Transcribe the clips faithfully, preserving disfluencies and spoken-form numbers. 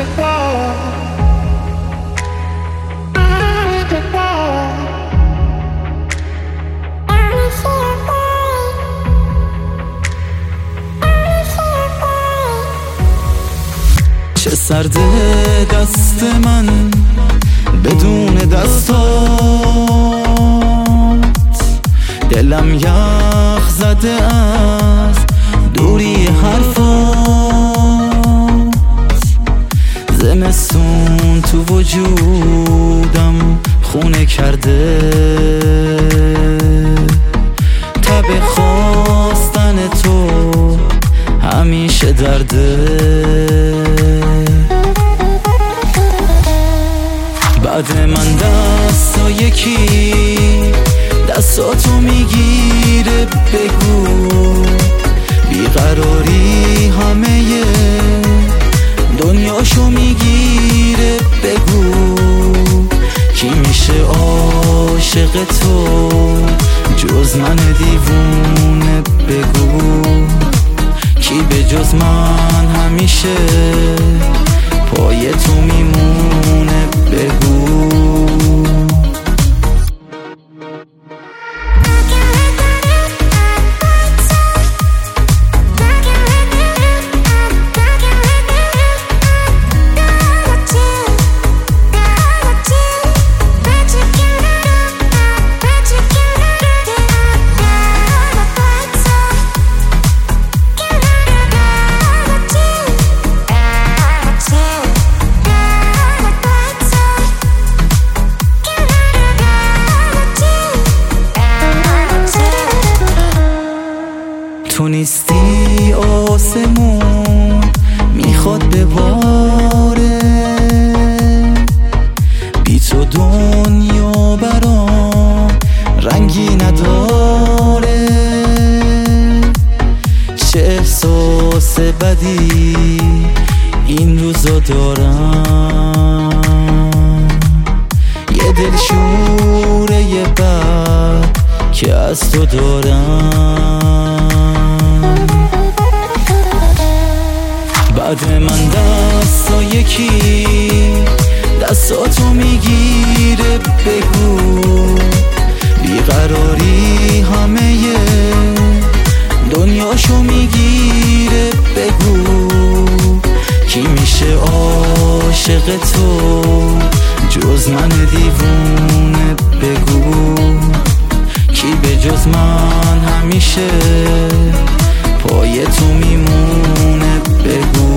چه سرده دست من بدون دستات، دلم یخ زده از دوری حرفات، زمستون تو وجودم خونه کرده، تب خواستن تو همیشه درده. بعد من دستا یکی دستاتو میگیره، بگو بیقراری همه دنیاشو میگیره، بگو کی میشه عاشق تو جز من دیوونه، بگو کی به جز من همیشه پای تو میمونه، بگو. تو نیستی آسمون میخواد بباره، بی تو دنیا برام رنگی نداره، چه احساس بدی این روزا دارم، یه دلشوره یه بد که از تو دارم. بعد من دستا یکی دستاتو میگیره، بگو بیقراری همه دنیاشو میگیره، بگو کی میشه عاشق تو جز من دیوونه، بگو کی به جز من همیشه پای تو میمونه، بگو.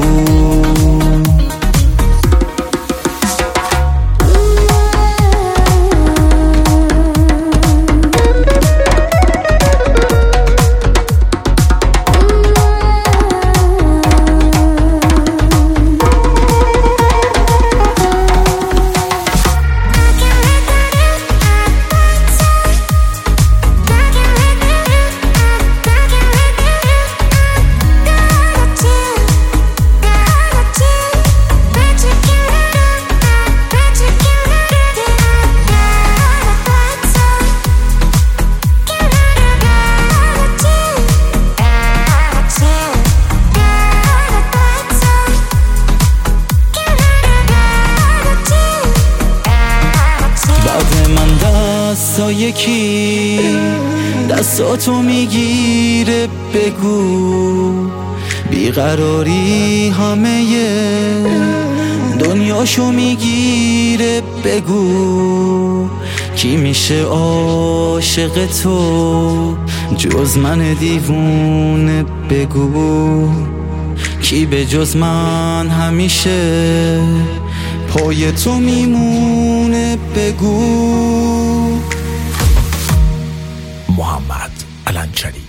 دستا یکی دستاتو میگیره، بگو بیقراری همه دنیاشو میگیره، بگو کی میشه عاشق تو جز من دیوونه، بگو کی به جز من همیشه پای تو میمونه، بگو. محمد علنچلی.